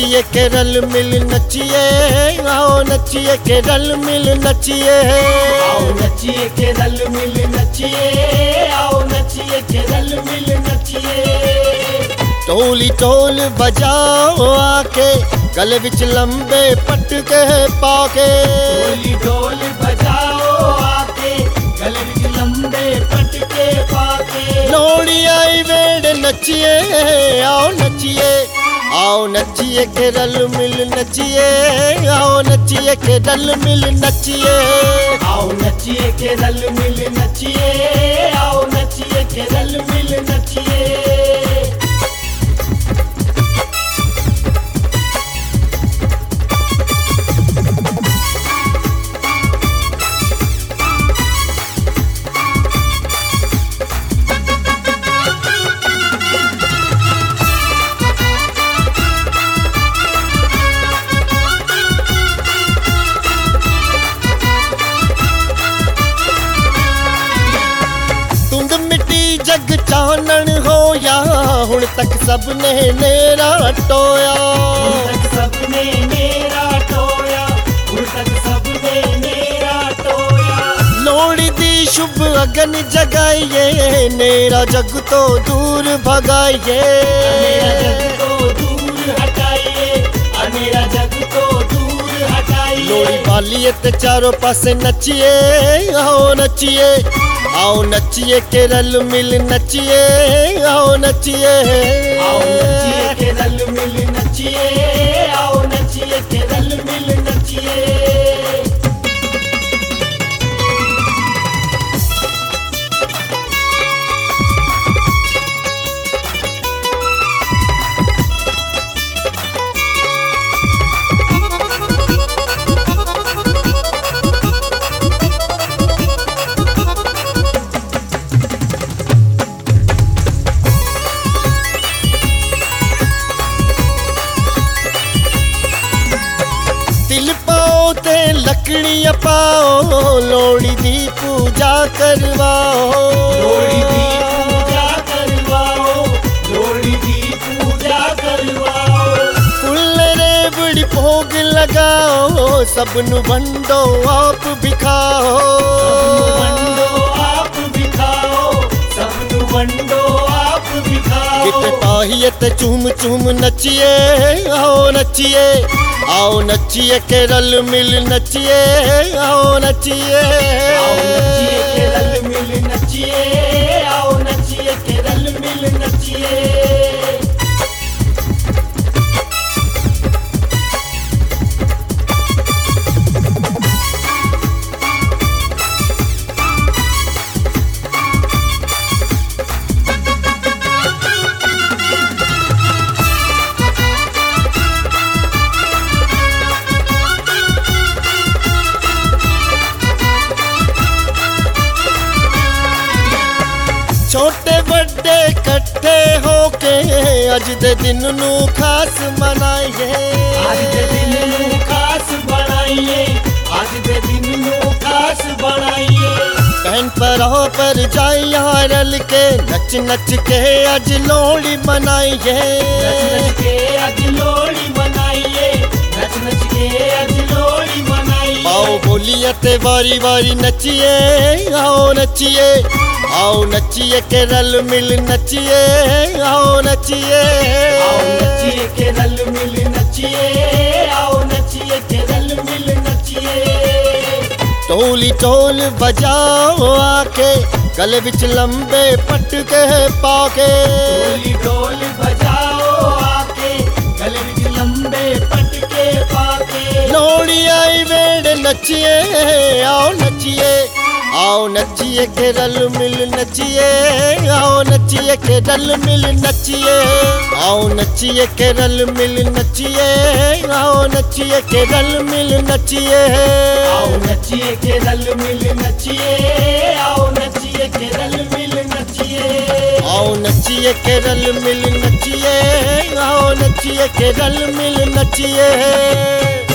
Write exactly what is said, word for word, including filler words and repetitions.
नचिए के रल मिल नचिए, आओ नचिए के रल मिल नचिए, आओ नचिए के रल मिल नचिए, आओ नचिए के रल मिल नचिए। टोली टोल बजाओ आके, गले विच लंबे पटके पाके। टोली ढोल बजाओ आके, गले विच लंबे पटके पाके। लोड़ी आई वेड़ नचिए, आओ नचिए, आओ नचिए के रल मिल नचिए, आओ नचिए के रल मिल नचिए, आओ नचिए के रल मिल नचिए, आओ नचिए के रल मिल नचिए। जग चानन होया, हुण तक सबने नेरा टोया, हुण तक सबने नेरा टोया, हुण तक सबने नेरा टोया। लोड़ी दी शुभ अगन जगाइए, नेरा जग तो दूर भगाइए, अनेरा जग तो दूर हटाइए, अनेरा जग तो दूर हटाइए। लोड़ी बालिए ते चारों पासे नचिए, आओ नचिए, आओ नचिए के रल मिल नचिए, आओ नचिए, आओ नचिए के रल मिल नचिए, आओ नचिए के रल मिल नचिए। ते लकड़ियां पाओ, लोड़ी दी पूजा करवाओ, लोड़ी दी पूजा करवाओ, लोड़ी दी पूजा करवाओ। फुल रेवड़ी भोग लगाओ, सबनु वंडो आप भी खाओ, वंडो आप भी खाओ, सबनु वंडो आप भी खाओ। किते पाहिए ते चूम चूम नचिए, आओ नचिए, आओ नचिए के रल मिल नचिए, आओ नचिए, आओ नचिए के रल मिल नचिए, आओ नचिए के रल मिल नचिए। छोटे बड़े कट्ठे होके, अज दे दिन नू खास मनाइए, आज दे दिन नू खास बनाइए, आज दे दिन नू खास बनाइए। बहन पराह पर जाइया रल के, नच नच के अज लोड़ी मनाइए, नच नच के अज लोड़ी मनाइए, नच नच के अज लोड़ी मनाइए। आओ बोलिए ते वारी वारी नचिए, आओ नचिए, आओ नचिए के रल मिल नचिए, आओ नचिए, आओ नचिए के रल मिल नचिए, आओ नचिए के रल मिल नचिए। टोली टोल बजाओ आके, गले विच लंबे पटके पाके। टोली ढोल बजाओ आके, गले विच लंबे पटके पाके। लोड़ी आई वेड़ नचिए, आओ नचिए, आओ नचिए के रल मिल नचिए, आओ नचिए के रल मिल नचिए, आओ नचिए के रल मिल नचिए, आओ नचिए के रल मिल नचिए, आओ नचिए के रल मिल नचिए, आओ नचिए के रल मिल नचिए। आओ नचिए के रल मिल नचिए, आओ नचिए के रल मिल नचिए।